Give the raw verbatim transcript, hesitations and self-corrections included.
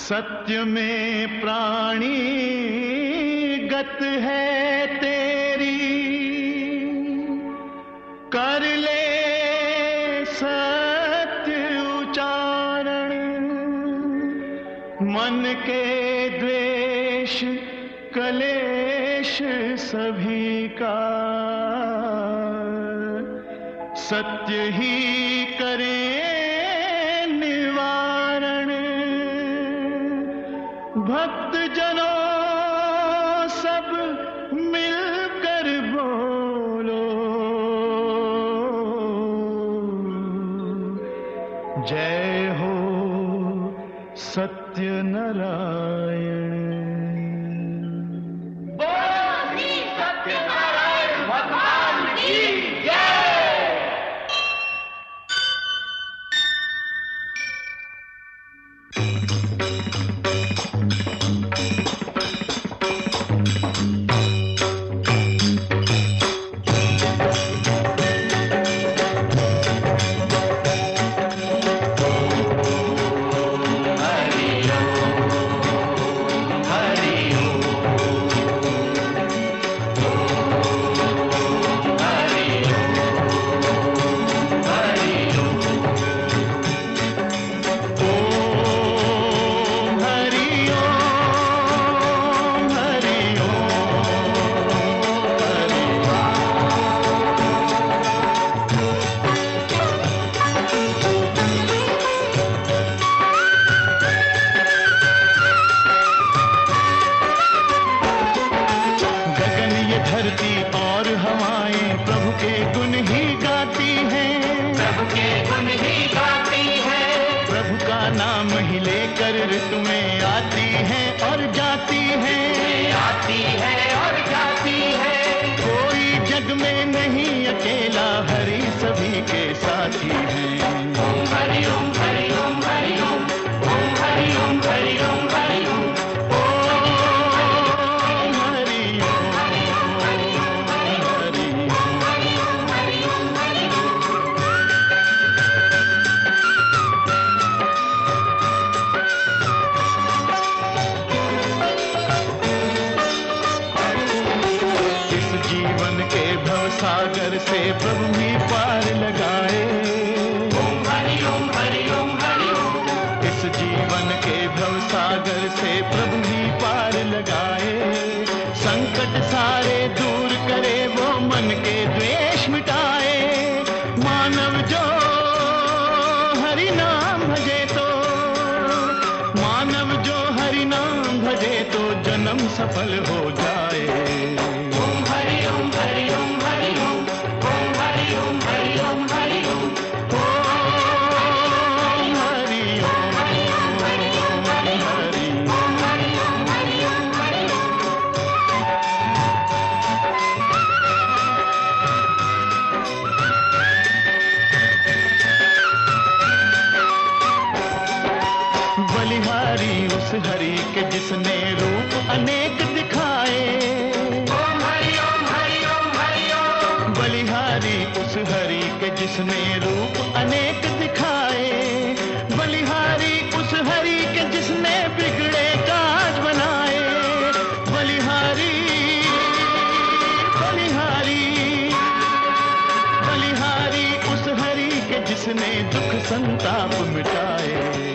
सत्य में प्राणी गत है तेरी, कर ले सत्य उच्चारण। मन के द्वेष कलेश सभी का सत्य ही करे निवारण। भक्त जनों सब मिलकर बोलो, जय हो सत्य नारायण। सत्यनारायण भगवान की जय। धरती और हवाएं प्रभु के गुण ही गाती हैं, प्रभु के गुण ही गाती हैं। प्रभु का नाम ही लेकर ऋतुएं आती हैं और जाती हैं, आती है और जाती है। कोई जग में नहीं अकेला, हरि सभी के साथी हैं। ओम हरि ओम हरि ओम हरि ओम, ओम हरि ओम हरि ओम हरि ओम। जीवन के भवसागर से प्रभु ही पार लगाए। ओम हरि ओम हरि ओम हरि ओम। इस जीवन के भवसागर से प्रभु ही पार लगाए। संकट सारे दूर करे, वो मन के द्वेष मिटाए। मानव जो हरि नाम भजे तो, मानव जो हरि नाम भजे तो जन्म सफल हो जाए। बलिहारी उस हरि के जिसने रूप अनेक दिखाए। ओम हरि ओम हरि ओम हरि ओम। बलिहारी उस हरि के जिसने रूप अनेक दिखाए। बलिहारी उस हरि के जिसने बिगड़े काज बनाए। बलिहारी बलिहारी बलिहारी उस हरि के जिसने दुख संताप मिटाए।